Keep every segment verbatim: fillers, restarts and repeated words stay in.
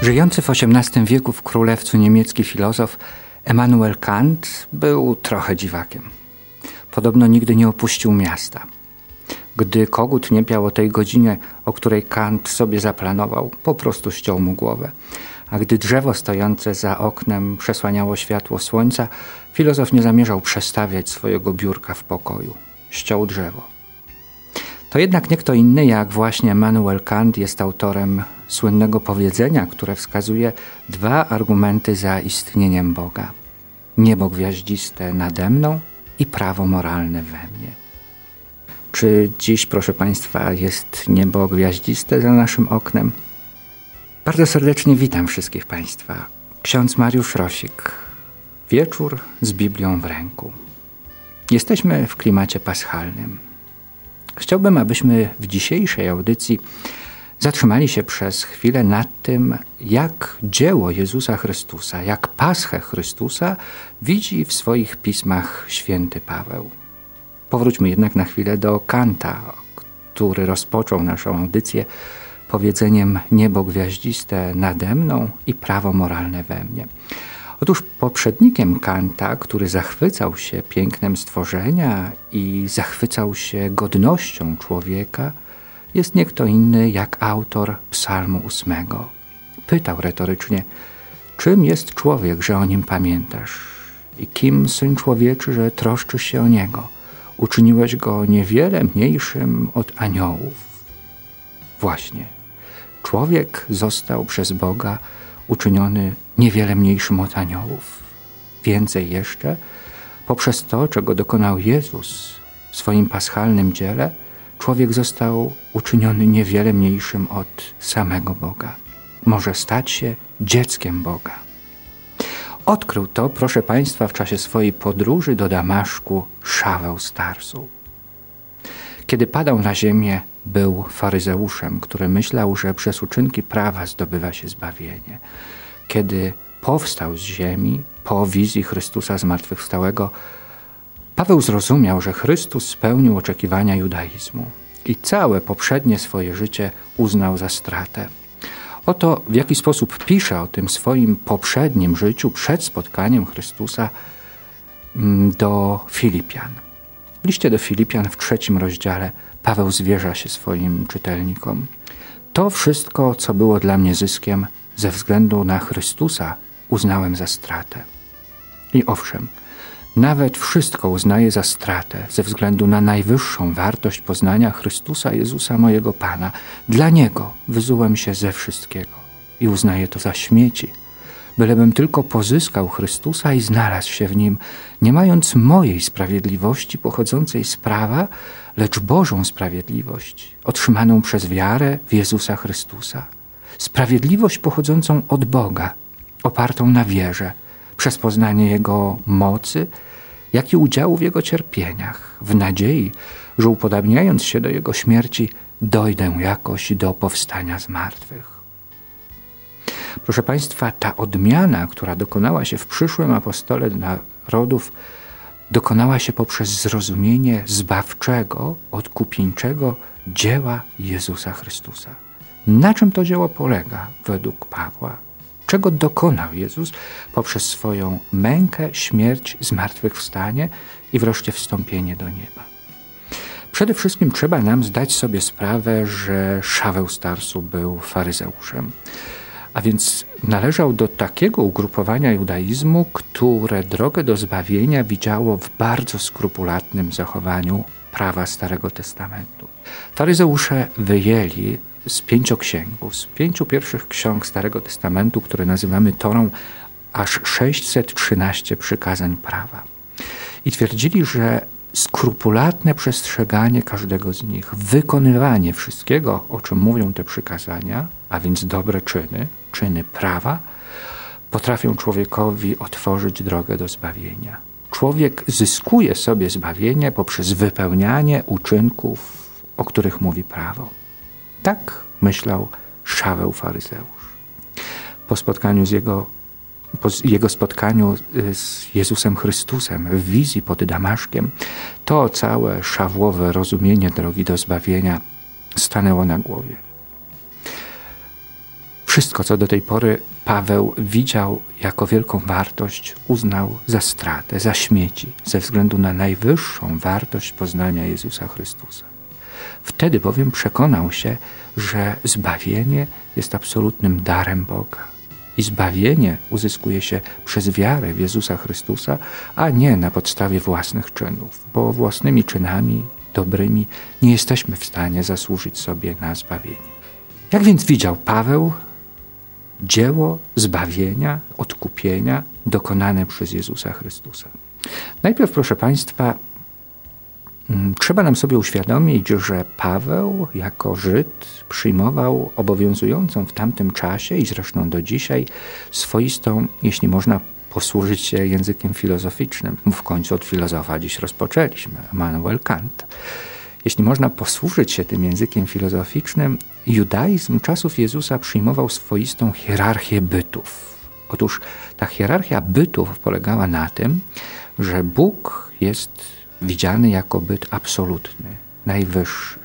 Żyjący w osiemnastym wieku w Królewcu niemiecki filozof Immanuel Kant był trochę dziwakiem. Podobno nigdy nie opuścił miasta. Gdy kogut nie piał o tej godzinie, o której Kant sobie zaplanował, po prostu ściął mu głowę. A gdy drzewo stojące za oknem przesłaniało światło słońca, filozof nie zamierzał przestawiać swojego biurka w pokoju. Ściął drzewo. To jednak nie kto inny jak właśnie Immanuel Kant jest autorem słynnego powiedzenia, które wskazuje dwa argumenty za istnieniem Boga. Niebo gwiaździste nade mną i prawo moralne we mnie. Czy dziś, proszę Państwa, jest niebo gwiaździste za naszym oknem? Bardzo serdecznie witam wszystkich Państwa. Ksiądz Mariusz Rosik. Wieczór z Biblią w ręku. Jesteśmy w klimacie paschalnym. Chciałbym, abyśmy w dzisiejszej audycji zatrzymali się przez chwilę nad tym, jak dzieło Jezusa Chrystusa, jak Paschę Chrystusa widzi w swoich pismach święty Paweł. Powróćmy jednak na chwilę do Kanta, który rozpoczął naszą audycję powiedzeniem niebo gwiaździste nade mną i prawo moralne we mnie. Otóż poprzednikiem Kanta, który zachwycał się pięknem stworzenia i zachwycał się godnością człowieka, jest nie kto inny jak autor Psalmu ósmego. Pytał retorycznie, czym jest człowiek, że o nim pamiętasz? I kim Syn Człowieczy, że troszczysz się o niego? Uczyniłeś go niewiele mniejszym od aniołów. Właśnie, człowiek został przez Boga uczyniony niewiele mniejszym od aniołów. Więcej jeszcze, poprzez to, czego dokonał Jezus w swoim paschalnym dziele, człowiek został uczyniony niewiele mniejszym od samego Boga. Może stać się dzieckiem Boga. Odkrył to, proszę Państwa, w czasie swojej podróży do Damaszku Szaweł z Tarsu. Kiedy padał na ziemię, był faryzeuszem, który myślał, że przez uczynki prawa zdobywa się zbawienie. Kiedy powstał z ziemi, po wizji Chrystusa zmartwychwstałego, Paweł zrozumiał, że Chrystus spełnił oczekiwania judaizmu i całe poprzednie swoje życie uznał za stratę. Oto w jaki sposób pisze o tym swoim poprzednim życiu przed spotkaniem Chrystusa do Filipian. W liście do Filipian w trzecim rozdziale Paweł zwierza się swoim czytelnikom. To wszystko, co było dla mnie zyskiem, ze względu na Chrystusa uznałem za stratę. I owszem, nawet wszystko uznaję za stratę ze względu na najwyższą wartość poznania Chrystusa Jezusa mojego Pana. Dla Niego wyzułem się ze wszystkiego i uznaję to za śmieci, bylebym tylko pozyskał Chrystusa i znalazł się w Nim, nie mając mojej sprawiedliwości pochodzącej z prawa, lecz Bożą sprawiedliwość, otrzymaną przez wiarę w Jezusa Chrystusa. Sprawiedliwość pochodzącą od Boga, opartą na wierze, przez poznanie Jego mocy, jak i udziału w Jego cierpieniach, w nadziei, że upodabniając się do Jego śmierci, dojdę jakoś do powstania z martwych. Proszę Państwa, ta odmiana, która dokonała się w przyszłym apostole narodów, dokonała się poprzez zrozumienie zbawczego, odkupieńczego dzieła Jezusa Chrystusa. Na czym to dzieło polega według Pawła? Czego dokonał Jezus poprzez swoją mękę, śmierć, zmartwychwstanie i wreszcie wstąpienie do nieba? Przede wszystkim trzeba nam zdać sobie sprawę, że Szaweł z Tarsu był faryzeuszem, a więc należał do takiego ugrupowania judaizmu, które drogę do zbawienia widziało w bardzo skrupulatnym zachowaniu prawa Starego Testamentu. Faryzeusze wyjęli z pięcioksięgów, z pięciu pierwszych ksiąg Starego Testamentu, które nazywamy Torą, aż sześćset trzynaście przykazań prawa. I twierdzili, że skrupulatne przestrzeganie każdego z nich, wykonywanie wszystkiego, o czym mówią te przykazania, a więc dobre czyny, czyny prawa, potrafią człowiekowi otworzyć drogę do zbawienia. Człowiek zyskuje sobie zbawienie poprzez wypełnianie uczynków, o których mówi prawo. Tak myślał Szaweł faryzeusz. Po spotkaniu z jego, po jego spotkaniu z Jezusem Chrystusem w wizji pod Damaszkiem, to całe szawłowe rozumienie drogi do zbawienia stanęło na głowie. Wszystko, co do tej pory Paweł widział jako wielką wartość, uznał za stratę, za śmieci, ze względu na najwyższą wartość poznania Jezusa Chrystusa. Wtedy bowiem przekonał się, że zbawienie jest absolutnym darem Boga. I zbawienie uzyskuje się przez wiarę w Jezusa Chrystusa, a nie na podstawie własnych czynów, bo własnymi czynami dobrymi nie jesteśmy w stanie zasłużyć sobie na zbawienie. Jak więc widział Paweł dzieło zbawienia, odkupienia dokonane przez Jezusa Chrystusa? Najpierw, proszę Państwa, trzeba nam sobie uświadomić, że Paweł jako Żyd przyjmował obowiązującą w tamtym czasie i zresztą do dzisiaj swoistą, jeśli można posłużyć się językiem filozoficznym, w końcu od filozofa dziś rozpoczęliśmy, Immanuel Kant. Jeśli można posłużyć się tym językiem filozoficznym, judaizm czasów Jezusa przyjmował swoistą hierarchię bytów. Otóż ta hierarchia bytów polegała na tym, że Bóg jest widziany jako byt absolutny, najwyższy.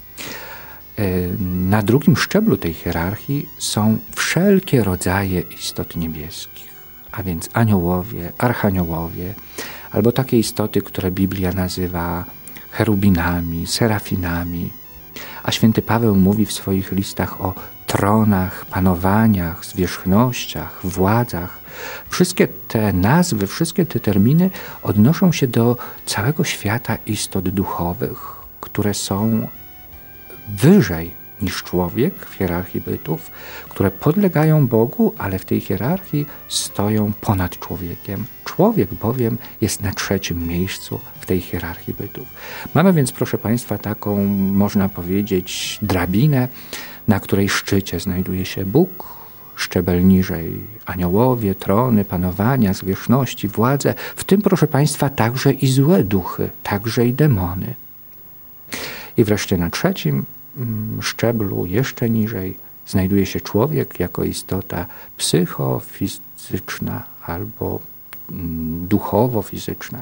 Na drugim szczeblu tej hierarchii są wszelkie rodzaje istot niebieskich, a więc aniołowie, archaniołowie, albo takie istoty, które Biblia nazywa cherubinami, serafinami. A święty Paweł mówi w swoich listach o tronach, panowaniach, zwierzchnościach, władzach. Wszystkie te nazwy, wszystkie te terminy odnoszą się do całego świata istot duchowych, które są wyżej niż człowiek w hierarchii bytów, które podlegają Bogu, ale w tej hierarchii stoją ponad człowiekiem. Człowiek bowiem jest na trzecim miejscu w tej hierarchii bytów. Mamy więc, proszę Państwa, taką, można powiedzieć, drabinę, na której szczycie znajduje się Bóg, szczebel niżej aniołowie, trony, panowania, zwierzchności, władze, w tym, proszę Państwa, także i złe duchy, także i demony. I wreszcie na trzecim szczeblu, jeszcze niżej, znajduje się człowiek jako istota psychofizyczna albo duchowo-fizyczna.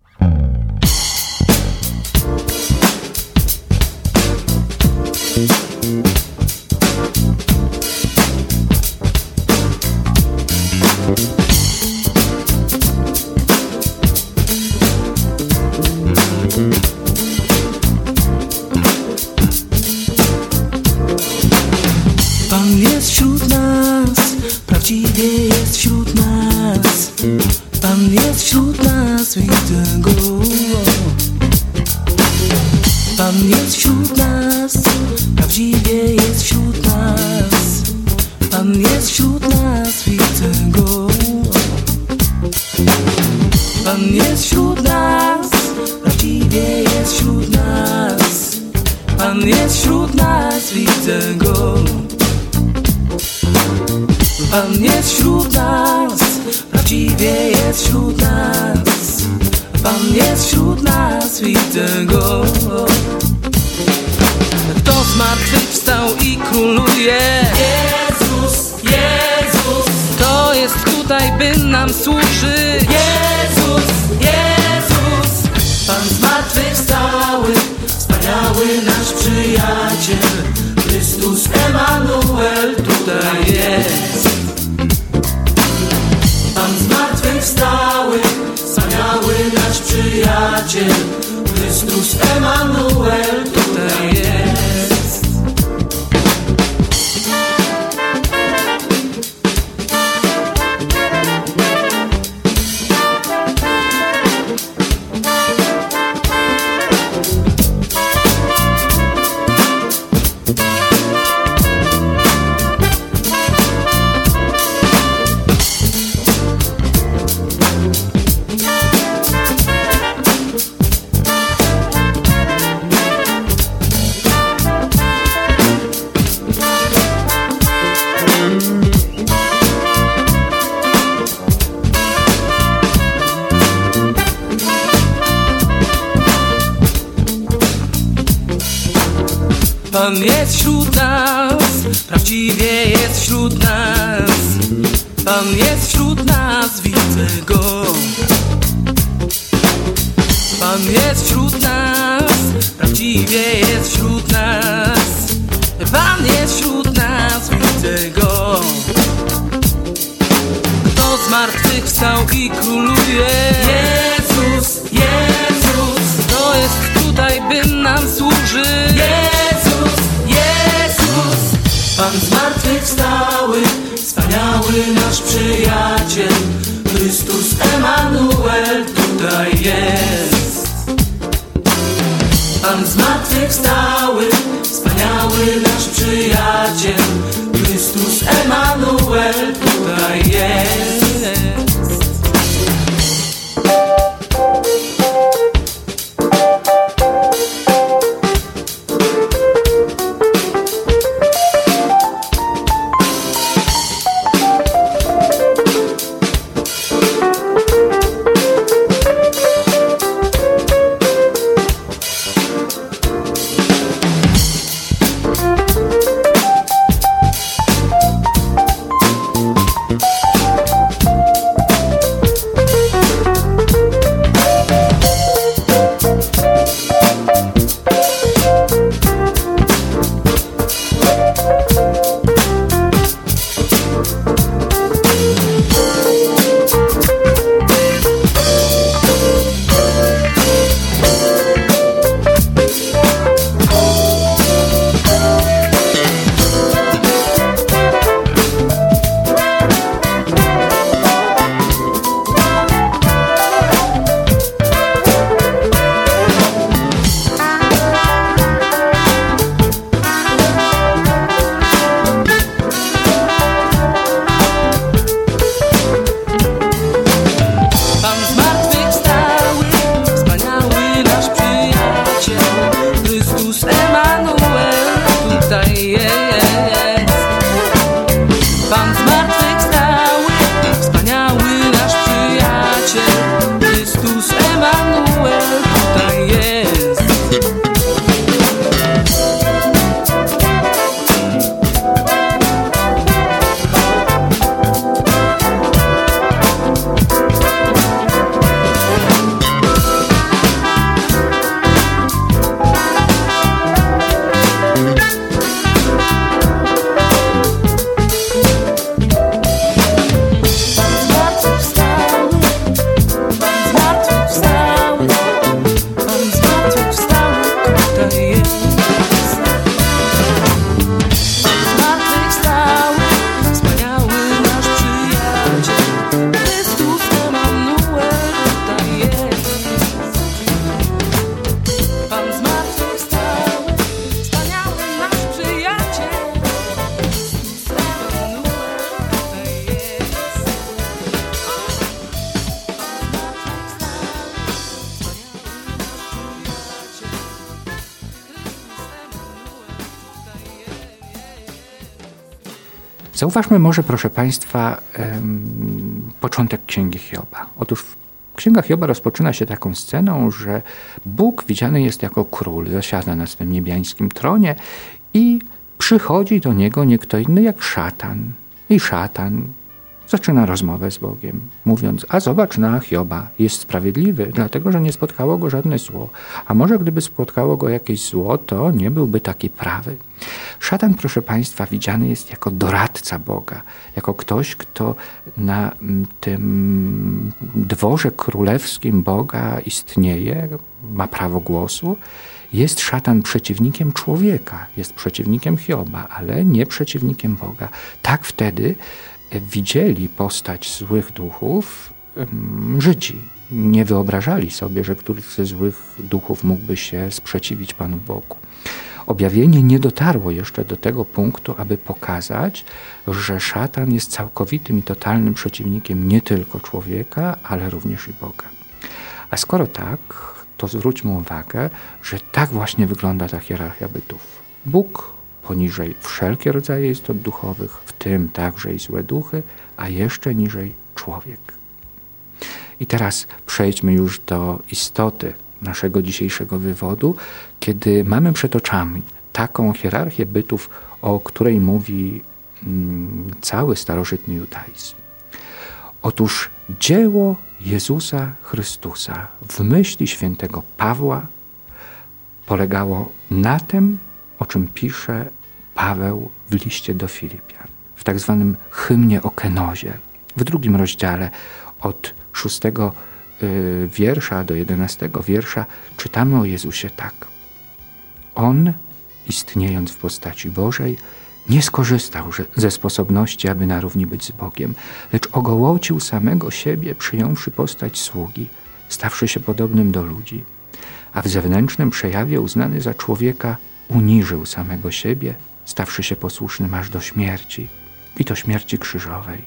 Pan jest wśród nas, prawdziwie jest wśród nas. Pan jest wśród nas, widzę Go. Pan jest wśród nas, prawdziwie jest wśród nas. Pan jest wśród nas, widzę Go. Pan jest wśród nas, prawdziwie jest wśród nas. Pan jest wśród nas, widzę Go. Pan jest wśród nas, prawdziwie jest wśród nas. Pan jest wśród nas, widzę Go. Kto zmartwychwstał i króluje? Jezus, Jezus. Kto jest tutaj, by nam służyć? Jezus, Jezus. Pan zmartwychwstały, wspaniały nasz przyjaciel, Chrystus Emanuel tutaj jest. Pan zmartwychwstały, wspaniały nasz przyjaciel, Chrystus Emanuel tutaj jest. Pan jest wśród nas, prawdziwie jest wśród nas. Pan jest wśród nas, widzę Go. Pan jest wśród nas, prawdziwie jest wśród nas. Pan jest wśród nas, widzę Go. króluje. Jezus, Jezus, to jest tutaj, by nam służyć. Jezus, Jezus, Pan zmartwychwstały, wspaniały nasz przyjaciel, Chrystus Emanuel tutaj jest. Pan zmartwychwstały, wspaniały nasz przyjaciel, Chrystus Emanuel tutaj jest. Zauważmy może, proszę Państwa, um, początek Księgi Hioba. Otóż Księga Hioba rozpoczyna się taką sceną, że Bóg widziany jest jako król, zasiada na swym niebiańskim tronie i przychodzi do niego nie kto inny jak szatan. I szatan zaczyna rozmowę z Bogiem, mówiąc: a zobacz na Hioba, jest sprawiedliwy, dlatego że nie spotkało go żadne zło. A może gdyby spotkało go jakieś zło, to nie byłby taki prawy. Szatan, proszę Państwa, widziany jest jako doradca Boga, jako ktoś, kto na tym dworze królewskim Boga istnieje, ma prawo głosu. Jest szatan przeciwnikiem człowieka, jest przeciwnikiem Hioba, ale nie przeciwnikiem Boga. Tak wtedy widzieli postać złych duchów Żydzi. Nie wyobrażali sobie, że któryś ze złych duchów mógłby się sprzeciwić Panu Bogu. Objawienie nie dotarło jeszcze do tego punktu, aby pokazać, że szatan jest całkowitym i totalnym przeciwnikiem nie tylko człowieka, ale również i Boga. A skoro tak, to zwróćmy uwagę, że tak właśnie wygląda ta hierarchia bytów. Bóg poniżej wszelkie rodzaje istot duchowych, w tym także i złe duchy, a jeszcze niżej człowiek. I teraz przejdźmy już do istoty naszego dzisiejszego wywodu, kiedy mamy przed oczami taką hierarchię bytów, o której mówi mm, cały starożytny judaizm. Otóż dzieło Jezusa Chrystusa w myśli świętego Pawła polegało na tym, o czym pisze Paweł w liście do Filipian, w tak zwanym hymnie o kenozie, w drugim rozdziale od szóstego y, wiersza do jedenastego wiersza czytamy o Jezusie tak. On, istniejąc w postaci Bożej, nie skorzystał ze sposobności, aby na równi być z Bogiem, lecz ogołocił samego siebie, przyjąwszy postać sługi, stawszy się podobnym do ludzi, a w zewnętrznym przejawie uznany za człowieka uniżył samego siebie, stawszy się posłusznym aż do śmierci, i to śmierci krzyżowej.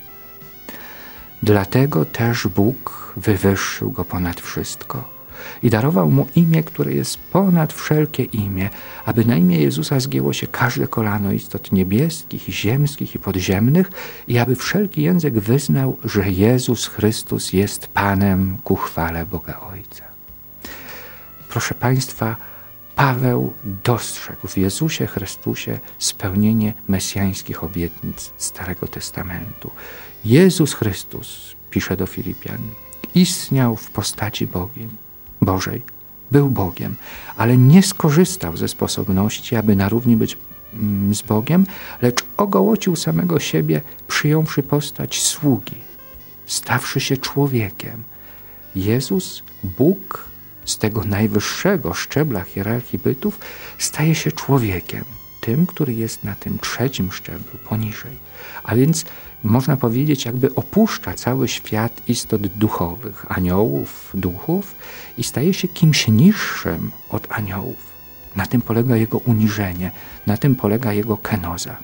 Dlatego też Bóg wywyższył Go ponad wszystko i darował Mu imię, które jest ponad wszelkie imię, aby na imię Jezusa zgięło się każde kolano istot niebieskich, i ziemskich i podziemnych, i aby wszelki język wyznał, że Jezus Chrystus jest Panem ku chwale Boga Ojca. Proszę Państwa, Paweł dostrzegł w Jezusie Chrystusie spełnienie mesjańskich obietnic Starego Testamentu. Jezus Chrystus, pisze do Filipian, istniał w postaci Bogiem, Bożej, był Bogiem, ale nie skorzystał ze sposobności, aby na równi być z Bogiem, lecz ogołocił samego siebie, przyjąwszy postać sługi, stawszy się człowiekiem. Jezus, Bóg, z tego najwyższego szczebla hierarchii bytów, staje się człowiekiem, tym, który jest na tym trzecim szczeblu, poniżej. A więc można powiedzieć, jakby opuszcza cały świat istot duchowych, aniołów, duchów i staje się kimś niższym od aniołów. Na tym polega jego uniżenie, na tym polega jego kenoza.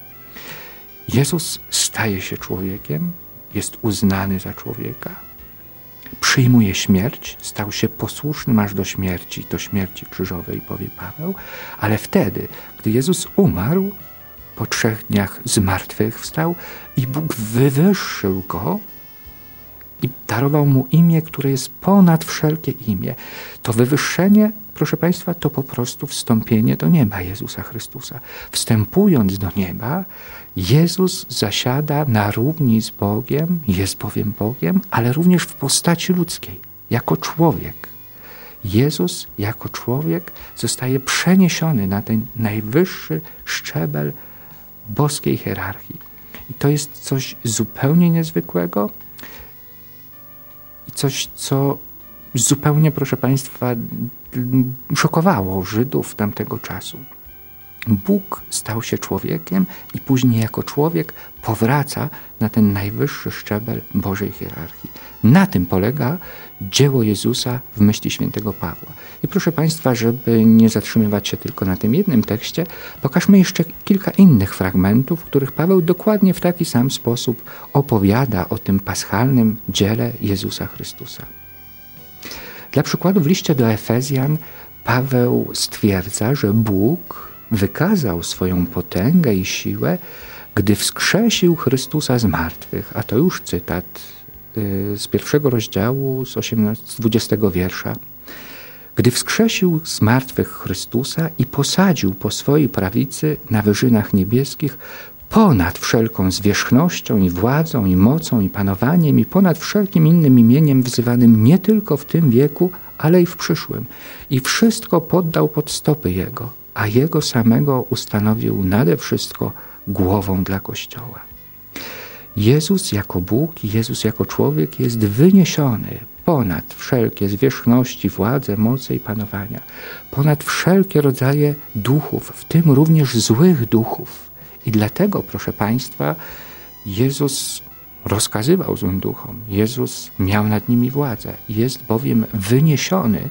Jezus staje się człowiekiem, jest uznany za człowieka, przyjmuje śmierć, stał się posłusznym aż do śmierci, do śmierci krzyżowej, powie Paweł, ale wtedy, gdy Jezus umarł, po trzech dniach zmartwychwstał i Bóg wywyższył Go i darował Mu imię, które jest ponad wszelkie imię. To wywyższenie, proszę Państwa, to po prostu wstąpienie do nieba Jezusa Chrystusa. Wstępując do nieba, Jezus zasiada na równi z Bogiem, jest bowiem Bogiem, ale również w postaci ludzkiej, jako człowiek. Jezus jako człowiek zostaje przeniesiony na ten najwyższy szczebel boskiej hierarchii. I to jest coś zupełnie niezwykłego i coś, co zupełnie, proszę Państwa, szokowało Żydów tamtego czasu. Bóg stał się człowiekiem i później jako człowiek powraca na ten najwyższy szczebel Bożej hierarchii. Na tym polega dzieło Jezusa w myśli świętego Pawła. I proszę Państwa, żeby nie zatrzymywać się tylko na tym jednym tekście, pokażmy jeszcze kilka innych fragmentów, w których Paweł dokładnie w taki sam sposób opowiada o tym paschalnym dziele Jezusa Chrystusa. Dla przykładu w liście do Efezjan Paweł stwierdza, że Bóg wykazał swoją potęgę i siłę, gdy wskrzesił Chrystusa z martwych. A to już cytat y, z pierwszego rozdziału, z, osiemnastego, z dwudziestego wiersza. Gdy wskrzesił z martwych Chrystusa i posadził po swojej prawicy na wyżynach niebieskich, ponad wszelką zwierzchnością i władzą i mocą i panowaniem i ponad wszelkim innym imieniem wzywanym nie tylko w tym wieku, ale i w przyszłym. I wszystko poddał pod stopy Jego, a Jego samego ustanowił nade wszystko głową dla Kościoła. Jezus jako Bóg i Jezus jako człowiek jest wyniesiony ponad wszelkie zwierzchności, władze, moce i panowania, ponad wszelkie rodzaje duchów, w tym również złych duchów. I dlatego, proszę Państwa, Jezus rozkazywał złym duchom. Jezus miał nad nimi władzę. Jest bowiem wyniesiony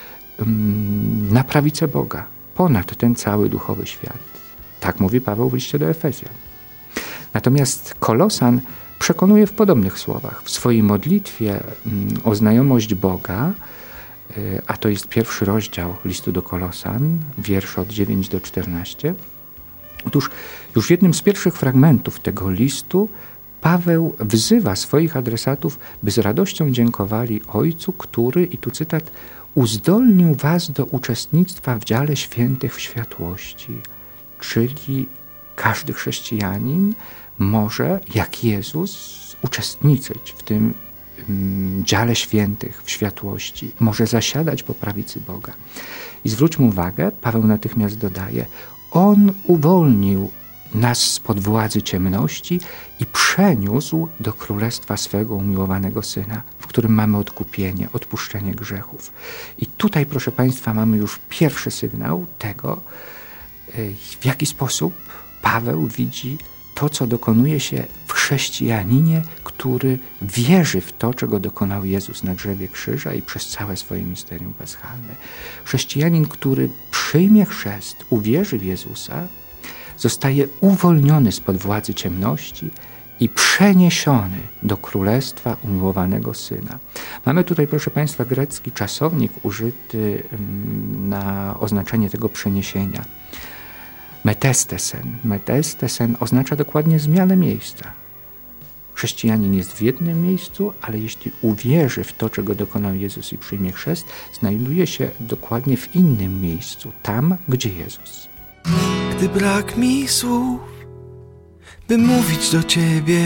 um, na prawicę Boga, ponad ten cały duchowy świat. Tak mówi Paweł w liście do Efezjan. Natomiast Kolosan przekonuje w podobnych słowach. W swojej modlitwie um, o znajomość Boga, y, a to jest pierwszy rozdział listu do Kolosan, wiersze od dziewiątego do czternastego. Otóż już w jednym z pierwszych fragmentów tego listu Paweł wzywa swoich adresatów, by z radością dziękowali Ojcu, który, i tu cytat, uzdolnił was do uczestnictwa w dziale świętych w światłości. Czyli każdy chrześcijanin może, jak Jezus, uczestniczyć w tym um, dziale świętych w światłości. Może zasiadać po prawicy Boga. I zwróćmy uwagę, Paweł natychmiast dodaje, On uwolnił nas spod władzy ciemności i przeniósł do królestwa swego umiłowanego Syna, w którym mamy odkupienie, odpuszczenie grzechów. I tutaj, proszę Państwa, mamy już pierwszy sygnał tego, w jaki sposób Paweł widzi to, co dokonuje się w chrześcijaninie, który wierzy w to, czego dokonał Jezus na drzewie krzyża i przez całe swoje misterium paschalne. Chrześcijanin, który przyjmie chrzest, uwierzy w Jezusa, zostaje uwolniony spod władzy ciemności i przeniesiony do królestwa umiłowanego Syna. Mamy tutaj, proszę Państwa, grecki czasownik użyty na oznaczenie tego przeniesienia. Metestesen. Metestesen oznacza dokładnie zmianę miejsca. Chrześcijanin jest w jednym miejscu, ale jeśli uwierzy w to, czego dokonał Jezus i przyjmie chrzest, znajduje się dokładnie w innym miejscu, tam, gdzie Jezus. Gdy brak mi słów, by mówić do Ciebie,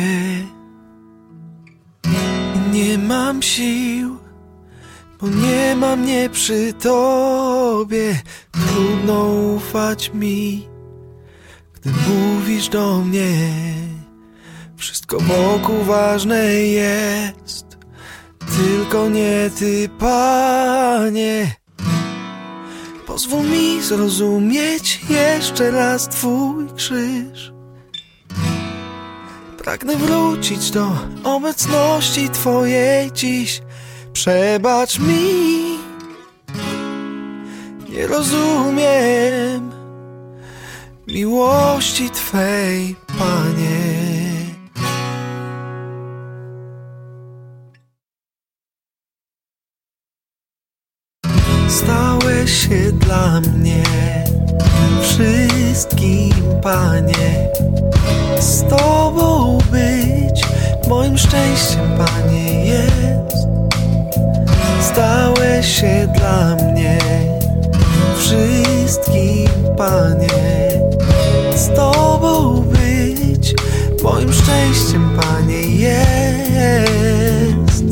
nie mam sił, bo nie ma mnie przy Tobie. Trudno ufać mi, gdy mówisz do mnie. Wszystko wokół ważne jest, tylko nie Ty, Panie. Pozwól mi zrozumieć jeszcze raz Twój krzyż. Pragnę wrócić do obecności Twojej dziś. Przebacz mi, nie rozumiem miłości Twej, Panie. Stałeś się dla mnie wszystkim, Panie. Z Tobą być moim szczęściem, Panie, jest. Stałeś się dla mnie wszystkim, Panie. Z Tobą być moim szczęściem, Panie, jest.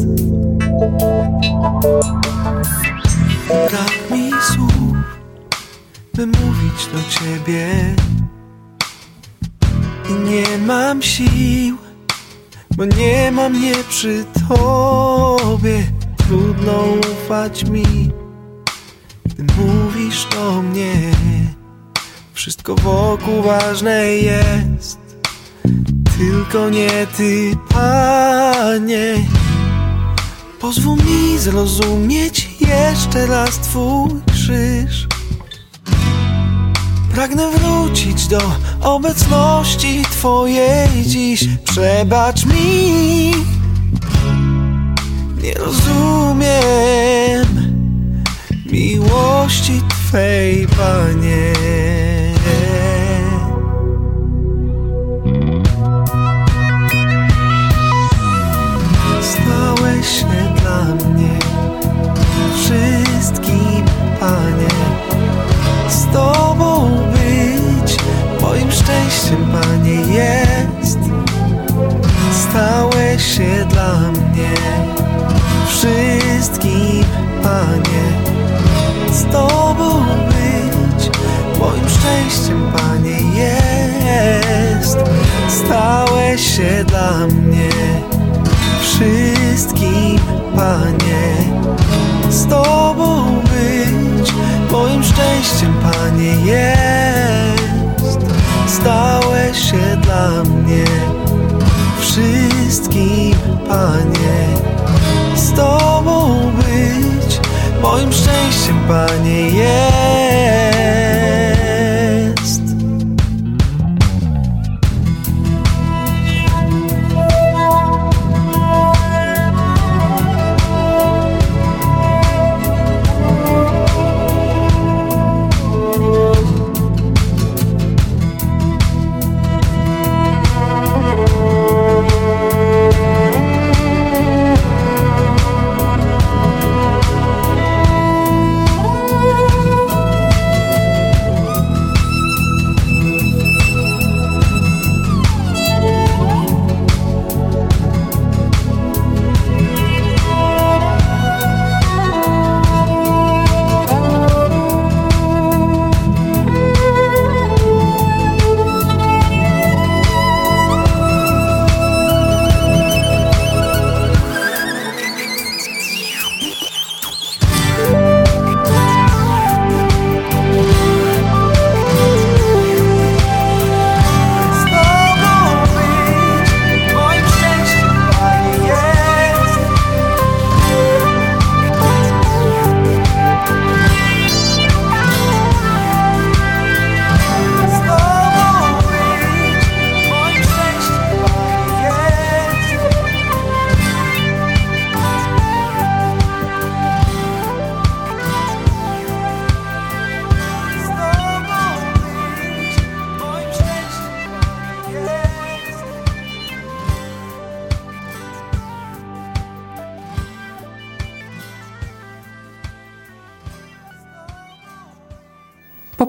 Brak mi słów, by mówić do Ciebie, i nie mam sił, bo nie ma mnie przy Tobie. Trudno ufać mi, gdy mówisz do mnie. Wszystko wokół ważne jest, tylko nie Ty, Panie. Pozwól mi zrozumieć jeszcze raz Twój krzyż. Pragnę wrócić do obecności Twojej dziś. Przebacz mi, nie rozumiem miłości Twej, Panie. Stałeś się dla mnie wszystkim, Panie. Z Tobą być moim szczęściem, Panie, jest. Stałeś się dla mnie wszystkim, Panie. Z Tobą być moim szczęściem, Panie, jest. Stałeś się dla mnie wszystkim, Panie. Z Tobą być moim szczęściem, Panie, jest. Stałeś się dla mnie wszystkim, Panie. Z Tobą być moim szczęściem, Panie, jest.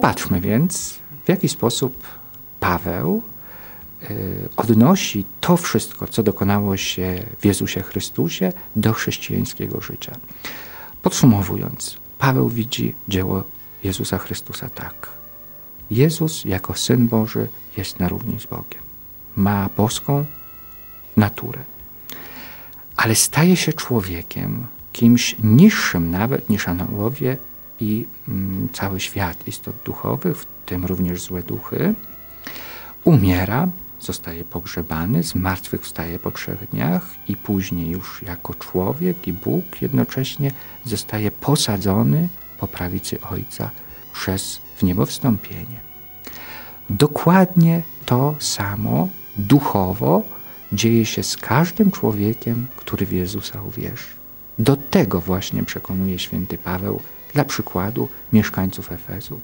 Popatrzmy więc, w jaki sposób Paweł odnosi to wszystko, co dokonało się w Jezusie Chrystusie, do chrześcijańskiego życia. Podsumowując, Paweł widzi dzieło Jezusa Chrystusa tak. Jezus jako Syn Boży jest na równi z Bogiem. Ma boską naturę. Ale staje się człowiekiem, kimś niższym nawet niż aniołowie i mm, cały świat istot duchowych, w tym również złe duchy. Umiera, zostaje pogrzebany, zmartwychwstaje po trzech dniach i później już jako człowiek i Bóg jednocześnie zostaje posadzony po prawicy Ojca przez wniebowstąpienie. Dokładnie to samo duchowo dzieje się z każdym człowiekiem, który w Jezusa uwierzy. Do tego właśnie przekonuje święty Paweł, dla przykładu, mieszkańców Efezu.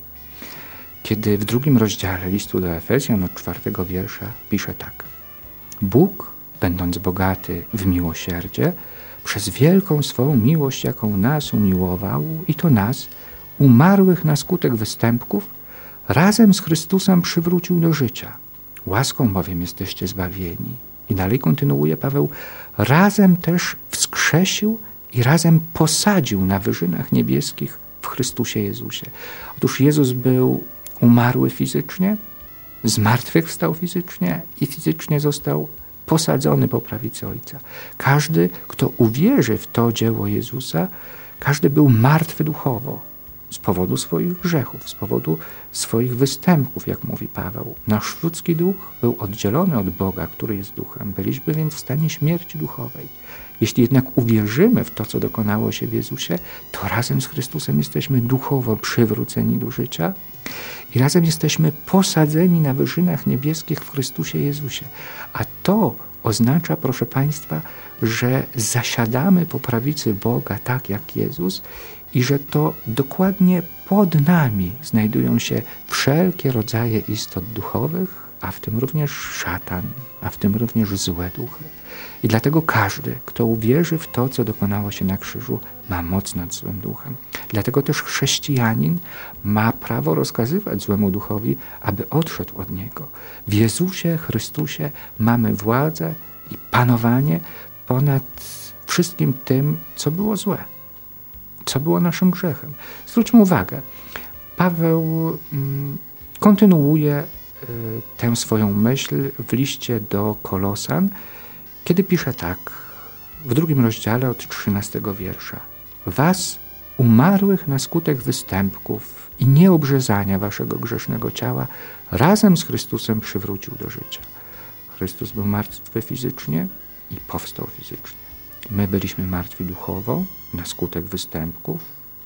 Kiedy w drugim rozdziale listu do Efezjan od czwartego wiersza pisze tak. Bóg, będąc bogaty w miłosierdzie, przez wielką swą miłość, jaką nas umiłował, i to nas, umarłych na skutek występków, razem z Chrystusem przywrócił do życia. Łaską bowiem jesteście zbawieni. I dalej kontynuuje Paweł, razem też wskrzesił i razem posadził na wyżynach niebieskich w Chrystusie Jezusie. Otóż Jezus był umarły fizycznie, zmartwychwstał fizycznie i fizycznie został posadzony po prawicy Ojca. Każdy, kto uwierzy w to dzieło Jezusa, każdy był martwy duchowo z powodu swoich grzechów, z powodu swoich występków, jak mówi Paweł. Nasz ludzki duch był oddzielony od Boga, który jest duchem. Byliśmy więc w stanie śmierci duchowej. Jeśli jednak uwierzymy w to, co dokonało się w Jezusie, to razem z Chrystusem jesteśmy duchowo przywróceni do życia i razem jesteśmy posadzeni na wyżynach niebieskich w Chrystusie Jezusie. A to oznacza, proszę Państwa, że zasiadamy po prawicy Boga tak jak Jezus i że to dokładnie pod nami znajdują się wszelkie rodzaje istot duchowych, a w tym również szatan, a w tym również złe duchy. I dlatego każdy, kto uwierzy w to, co dokonało się na krzyżu, ma moc nad złym duchem. Dlatego też chrześcijanin ma prawo rozkazywać złemu duchowi, aby odszedł od niego. W Jezusie Chrystusie mamy władzę i panowanie ponad wszystkim tym, co było złe, co było naszym grzechem. Zwróćmy uwagę, Paweł mm, kontynuuje y, tę swoją myśl w liście do Kolosan, kiedy pisze tak, w drugim rozdziale od trzynastego wiersza. Was, umarłych na skutek występków i nieobrzezania waszego grzesznego ciała, razem z Chrystusem przywrócił do życia. Chrystus był martwy fizycznie i powstał fizycznie. My byliśmy martwi duchowo na skutek występków,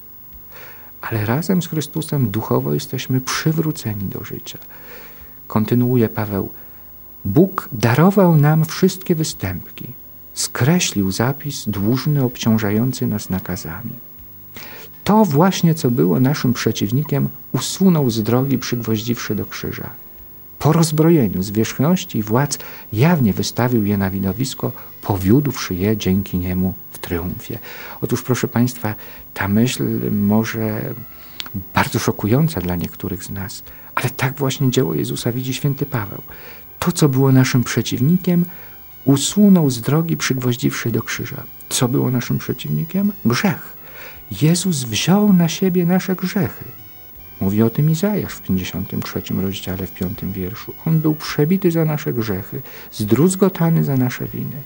ale razem z Chrystusem duchowo jesteśmy przywróceni do życia. Kontynuuje Paweł. Bóg darował nam wszystkie występki, skreślił zapis dłużny obciążający nas nakazami. To właśnie, co było naszym przeciwnikiem, usunął z drogi, przygwoździwszy do krzyża. Po rozbrojeniu zwierzchności i władz jawnie wystawił je na widowisko, powiódłszy je dzięki niemu w triumfie. Otóż, proszę Państwa, ta myśl może bardzo szokująca dla niektórych z nas, ale tak właśnie dzieło Jezusa widzi święty Paweł. To, co było naszym przeciwnikiem, usunął z drogi, przygwoździwszy do krzyża. Co było naszym przeciwnikiem? Grzech. Jezus wziął na siebie nasze grzechy. Mówi o tym Izajasz w pięćdziesiątym trzecim rozdziale, w piątym wierszu. On był przebity za nasze grzechy, zdruzgotany za nasze winy.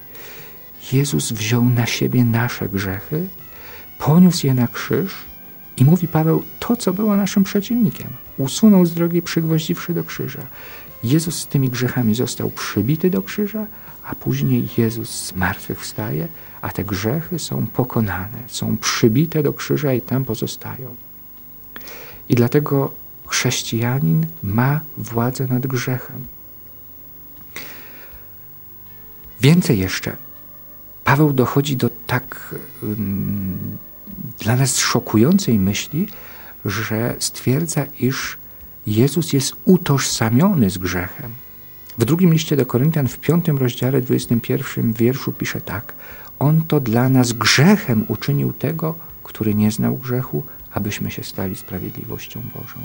Jezus wziął na siebie nasze grzechy, poniósł je na krzyż i mówi Paweł, to, co było naszym przeciwnikiem, usunął z drogi, przygwoździwszy do krzyża. Jezus z tymi grzechami został przybity do krzyża, a później Jezus zmartwychwstaje, a te grzechy są pokonane, są przybite do krzyża i tam pozostają. I dlatego chrześcijanin ma władzę nad grzechem. Więcej jeszcze, Paweł dochodzi do tak um, dla nas szokującej myśli, że stwierdza, iż Jezus jest utożsamiony z grzechem. W drugim liście do Koryntian, w piątym rozdziale, dwudziestym pierwszym wierszu pisze tak. On to dla nas grzechem uczynił tego, który nie znał grzechu, abyśmy się stali sprawiedliwością Bożą.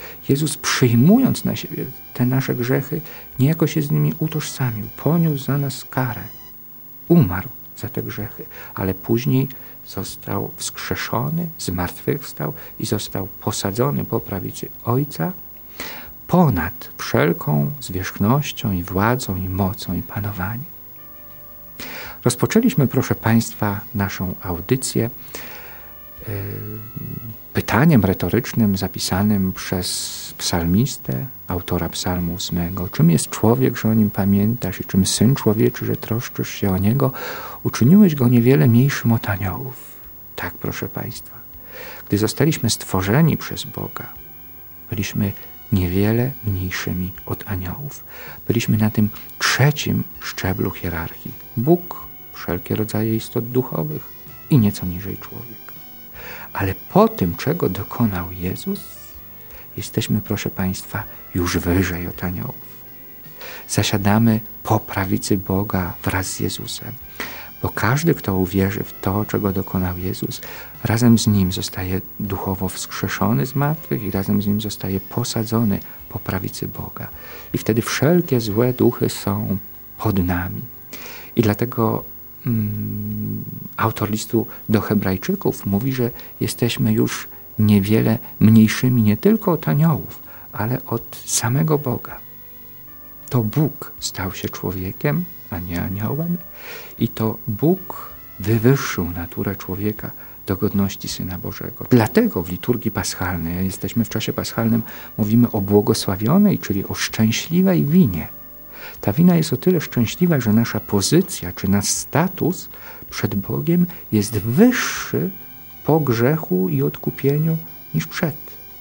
Jezus, przyjmując na siebie te nasze grzechy, niejako się z nimi utożsamił, poniósł za nas karę, umarł za te grzechy, ale później został wskrzeszony, zmartwychwstał i został posadzony po prawicy Ojca ponad wszelką zwierzchnością i władzą i mocą i panowaniem. Rozpoczęliśmy, proszę Państwa, naszą audycję yy, pytaniem retorycznym zapisanym przez psalmistę, autora psalmu ósmego. Czym jest człowiek, że o nim pamiętasz, i czym syn człowieczy, że troszczysz się o niego? Uczyniłeś go niewiele mniejszym od aniołów. Tak, proszę Państwa. Gdy zostaliśmy stworzeni przez Boga, byliśmy niewiele mniejszymi od aniołów. Byliśmy na tym trzecim szczeblu hierarchii. Bóg, wszelkie rodzaje istot duchowych i nieco niżej człowiek. Ale po tym, czego dokonał Jezus, jesteśmy, proszę Państwa, już wyżej od aniołów. Zasiadamy po prawicy Boga wraz z Jezusem, bo każdy, kto uwierzy w to, czego dokonał Jezus, razem z Nim zostaje duchowo wskrzeszony z martwych i razem z Nim zostaje posadzony po prawicy Boga. I wtedy wszelkie złe duchy są pod nami. I dlatego mm, autor listu do Hebrajczyków mówi, że jesteśmy już niewiele mniejszymi nie tylko od aniołów, ale od samego Boga. To Bóg stał się człowiekiem, a nie aniołem, i to Bóg wywyższył naturę człowieka do godności Syna Bożego. Dlatego w liturgii paschalnej, jesteśmy w czasie paschalnym, mówimy o błogosławionej, czyli o szczęśliwej winie. Ta wina jest o tyle szczęśliwa, że nasza pozycja, czy nasz status przed Bogiem jest wyższy po grzechu i odkupieniu niż przed.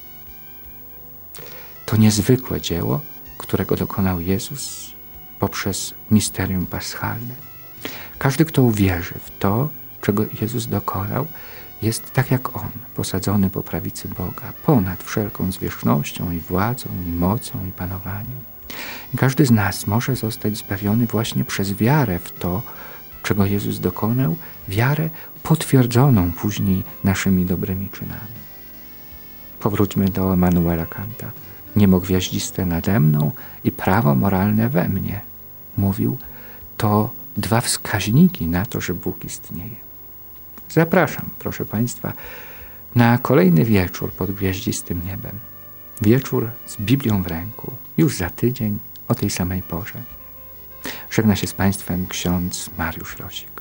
To niezwykłe dzieło, którego dokonał Jezus poprzez misterium paschalne. Każdy, kto uwierzy w to, czego Jezus dokonał, jest tak jak On, posadzony po prawicy Boga, ponad wszelką zwierzchnością i władzą, i mocą, i panowaniem. I każdy z nas może zostać zbawiony właśnie przez wiarę w to, czego Jezus dokonał, wiarę potwierdzoną później naszymi dobrymi czynami. Powróćmy do Emanuela Kanta. Niebo gwiaździste nade mną i prawo moralne we mnie. Mówił, to dwa wskaźniki na to, że Bóg istnieje. Zapraszam, proszę Państwa, na kolejny wieczór pod gwiaździstym niebem. Wieczór z Biblią w ręku, już za tydzień o tej samej porze. Żegna się z Państwem ksiądz Mariusz Rosik.